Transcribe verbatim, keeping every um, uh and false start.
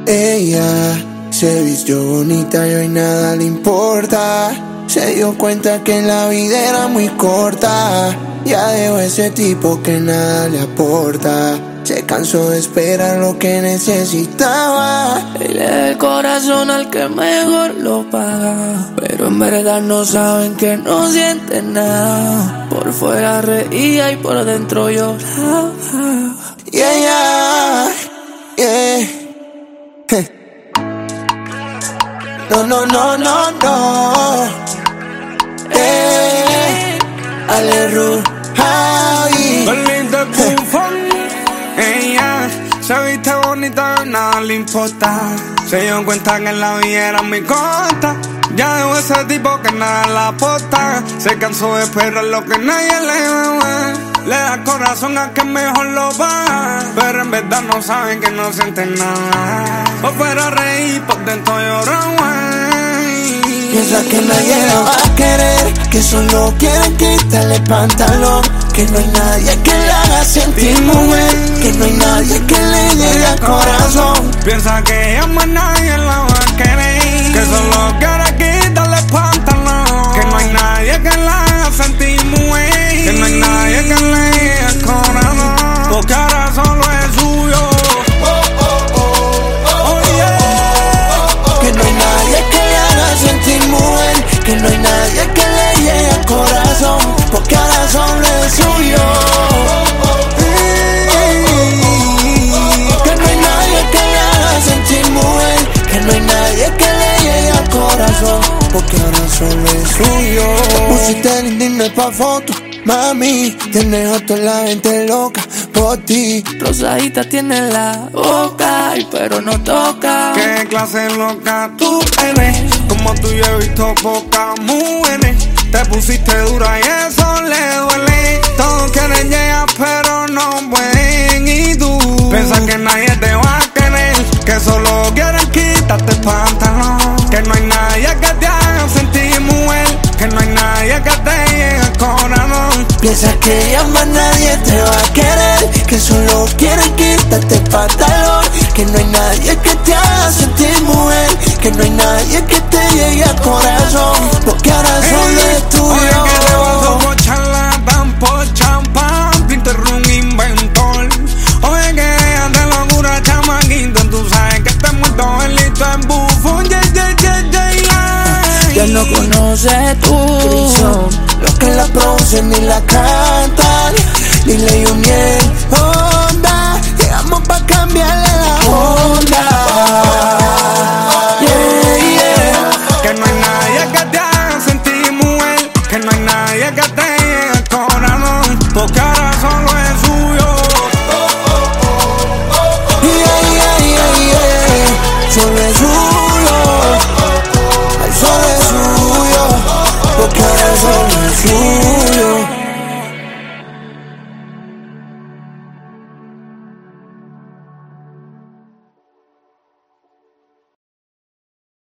Ella se vistió bonita y hoy nada le importa. Se dio cuenta que la vida era muy corta. Ya dejó ese tipo que nada le aporta. Se cansó de esperar lo que necesitaba. Y le da el corazón al que mejor lo paga. Pero en verdad no saben que no sienten nada. Por fuera reía y por dentro lloraba. Yeah, yeah, yeah. No, no, no, no, no. Eh, Ale Ru, Javi. Bonita bufón. Ella se viste bonita y nada le importa. Se dio cuenta que en la vida era muy corta. Ya dejó ese tipo que nada la aporta. Se cansó de esperar lo que nadie le va. Le da corazón a que mejor lo va. Pero en verdad no saben que no sienten nada. Por fuera reír, por dentro llorar. Piensa que nadie la va a querer, que solo quieren quitarle el pantalón. Que no hay nadie que la haga sentir mujer, que no hay nadie que le llegue al corazón. Piensa que ella más nadie la va a querer, que solo quiere quitarle el pantalón. Que no hay nadie que la haga sentir mujer, que no hay nadie que le llegue al corazón. Porque ahora solo es suyo. Que no hay nadie que le haga sentir mujer, que no hay nadie que le llegue al corazón. Porque ahora solo es suyo. Que no hay nadie que le haga sentir mujer, que no hay nadie que le llegue al corazón. Porque ahora solo es suyo. Pusiste el internet pa' foto, mami, tienes a toda la gente loca por ti. Rosadita tiene la boca, y pero no toca. ¿Qué clase loca tú eres? Como tú yo he visto pocas mujeres. Te pusiste dura y eso le duele. Todos quieren llegar pero no pueden. Y tú piensas que nadie te va a querer, que solo quieren quitarte el pantalón. Que no hay nadie que te haga sentir mujer, que no hay nadie que te llegue al corazón. Piensa que ya más nadie te va a querer, que solo quieren quitarte el pantalón. Que no hay nadie que te haga sentir mujer, que no hay nadie que te llegue al corazón. Porque ahora solo es tuyo. Oye, que te vas a por charlatán, por champán, Pinter un inventor. Oye, que dejas de locura, chamaquito. Tú sabes que este muerto es listo en bufón. Yeah, yeah, yeah, yeah, yeah. Ya no conoces tú los que la producen ni la cantan. Dile y Uniel, onda, llegamos pa' cambiarle la onda. Yeah, yeah. Que no hay nadie que te haga sentir mujer, que no hay nadie que te llegue al corazón. Porque ahora solo es suyo. Yeah, yeah, yeah, yeah. Solo es suyo. Ay, solo es suyo. Porque ahora solo es suyo.